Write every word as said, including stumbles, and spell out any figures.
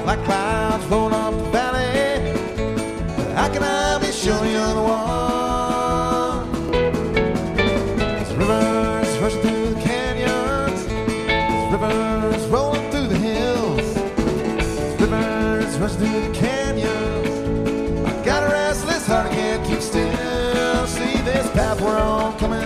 Black clouds rolling up the valley. How can I be sure you're the one? There's rivers rushing through the canyons. There's rivers rolling through the hills. There's rivers rushing through the canyons.